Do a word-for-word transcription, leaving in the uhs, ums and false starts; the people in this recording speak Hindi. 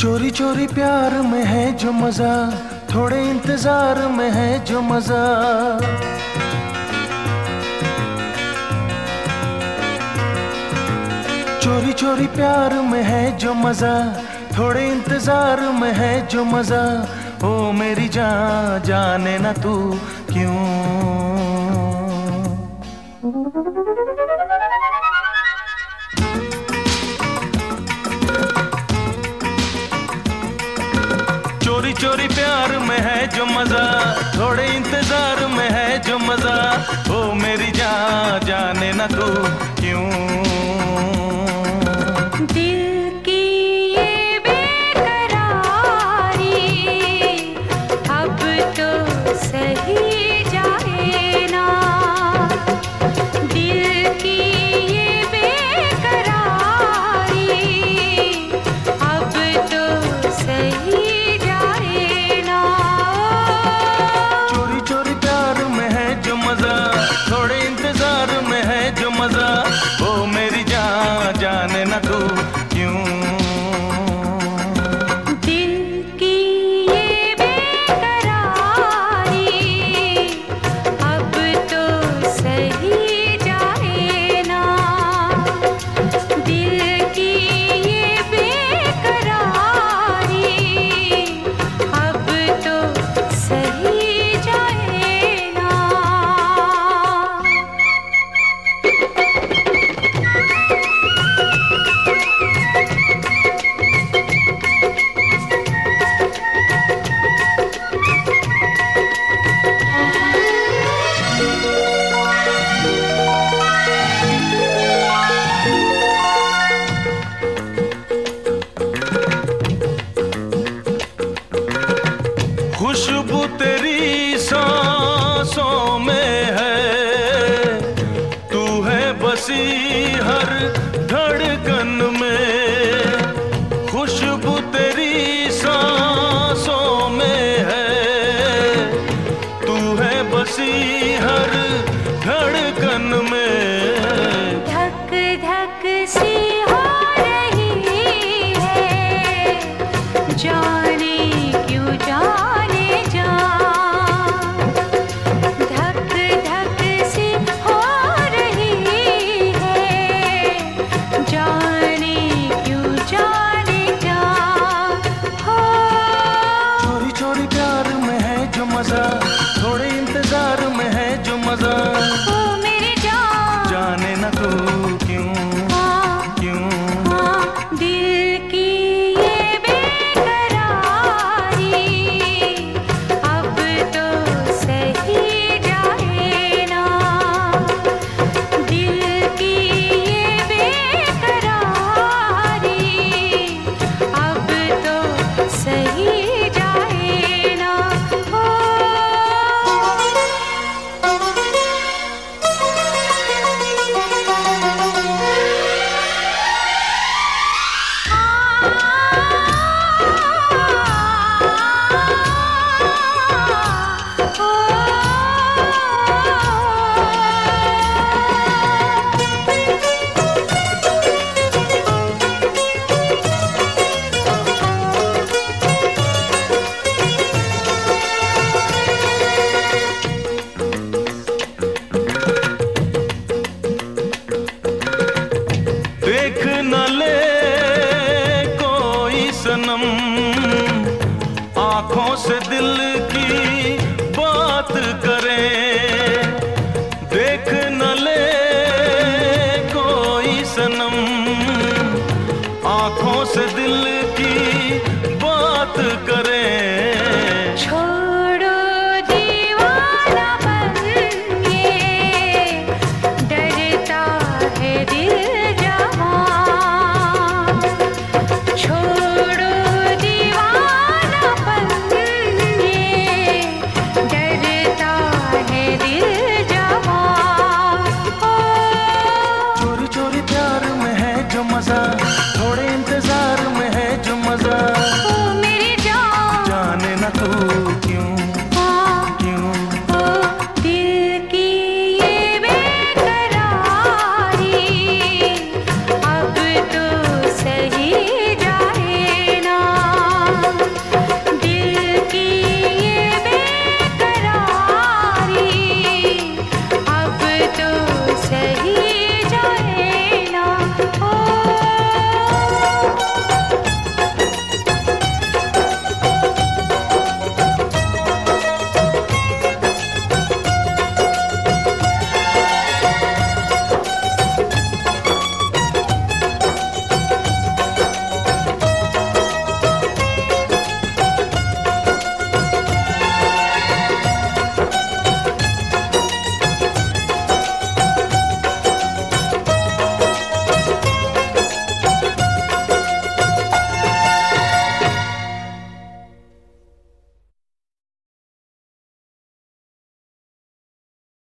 चोरी चोरी प्यार में है जो मजा, थोड़े इंतजार में है जो मजा। चोरी चोरी प्यार में है जो मजा, थोड़े इंतजार में है जो मजा। ओ मेरी जान जाने ना तू क्यों। चोरी चोरी प्यार में है जो मजा, थोड़े इंतजार में है जो मजा। ओ मेरी जान जाने ना तू क्यों। दिल की ये बेकरारी अब तो सही जाए ना। दिल की ये बेकरारी अब तो सही जाए ना। चोरी चोरी प्यार में है जो मजा, थोड़े इंतजार में है जो मजा। ओ मेरी जान जाने ना तू क्यों। दिल की ये बेकरारी अब तो सही जाए ना। दिल की ये बेकरारी अब तो सही जाए ना। खुशबू तेरी सांसों में है, तू है बसी हर धड़कन में। खुशबू तेरी सांसों में है, तू है बसी हर धड़कन में। धक धक सी हो रही है, जाने क्यों जाने जा। धक धक सी हो रही है, जाने क्यों जाने जा। हो चोरी चोरी प्यार में है जो मजा, थोड़े इंतजार में है जो मजा। ओ मेरी जान जाने ना तू क्यों हाँ, क्यों। हाँ, दिल की ये बेकरारी अब तो सही जाए ना। दिल की ये बेकरारी अब तो सही जाए ना। हो देख न ले कोई सनम, आंखों से दिल की बात करे। देख न ले कोई सनम, आंखों से दिल की बात करे। छोड़ो दीवाना बन ये, डरता है दिल जवां। छोड़ो दीवाना बन ये, डरता है दिल जवां। ओ चोरी चोरी प्यार में है जो मजा,